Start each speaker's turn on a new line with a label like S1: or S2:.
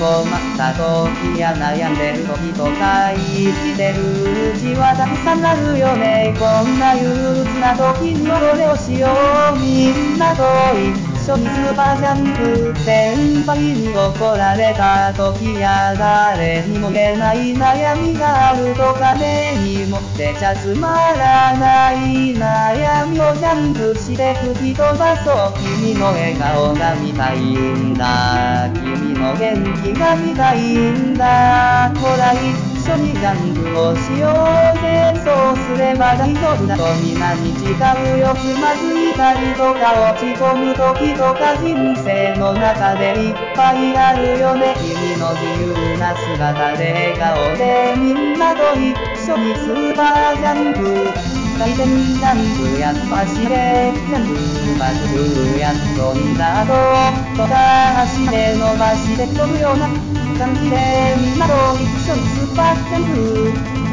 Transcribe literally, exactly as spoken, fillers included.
S1: 困った時や悩んでる時とか生きてるうちはたくさんあるよね。こんな憂鬱な時にはこれをしよう。みんなと一緒にスーパージャンプ。先輩に怒られた時や誰にも言えない悩みがあると誰にも出ちゃつまらない悩みをジャンプして吹き飛ばそう。君の笑顔が見たいんだ。君の元気が見たいんだ。ほら一緒にジャンプをしようぜ。そうすれば大丈夫だと皆に誓うよ。つまずいたりとか落ち込む時とか人生の中でいっぱいあるよね。君の自由な姿で笑顔でみんなと一緒にスーパージャンプ。回転ジャンプやっぱしれジャンプうまくやっとんだととか足で伸ばして飛ぶような感じでみんなと一緒にスーパージャンプ。